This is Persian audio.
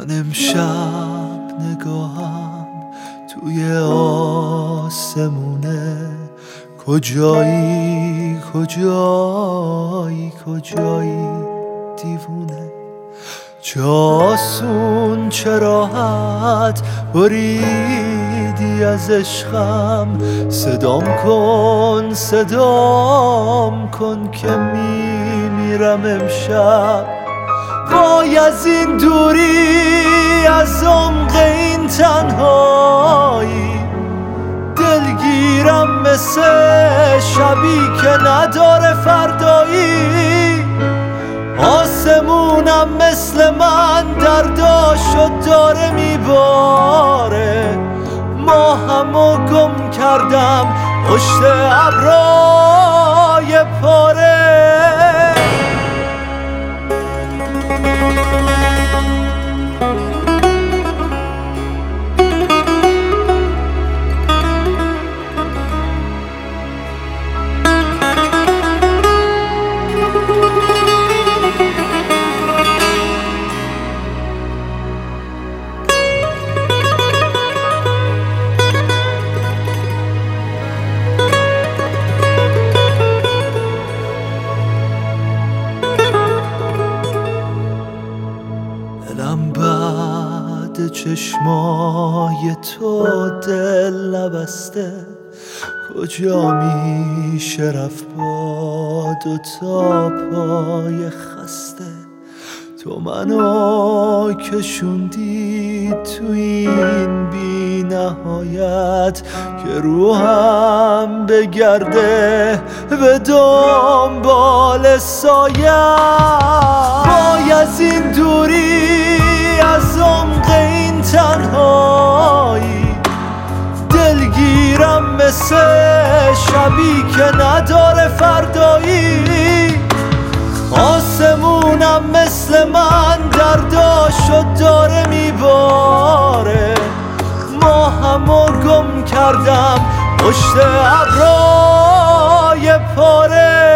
من امشب نگاهم توی آسمونه، کجایی کجایی کجایی دیوونه؟ چه آسون چه راحت بریدی از عشقم، صدام کن که میمیرم امشب. وای از این دوری، از عمق این تنهایی، دلگیرم مثل شبی که نداره فردایی. آسمونم مثل من درداشو داره میباره، ماهمو گم کردم پشت ابرای پاره. دلم بعد چشمای تو دل نبسته، کجا میشه رفت با دوتا پای خسته؟ تو منو کشوندی تو این بی نهایت که روحم بگرده به دنبال سایه. وای از این دوری، از عمق این تنهایی، دلگیرم مثل شبی که نداره فردایی. آسمونم مثل من درداشو داره میباره، ماهمو گم کردم پشت ابرای پاره.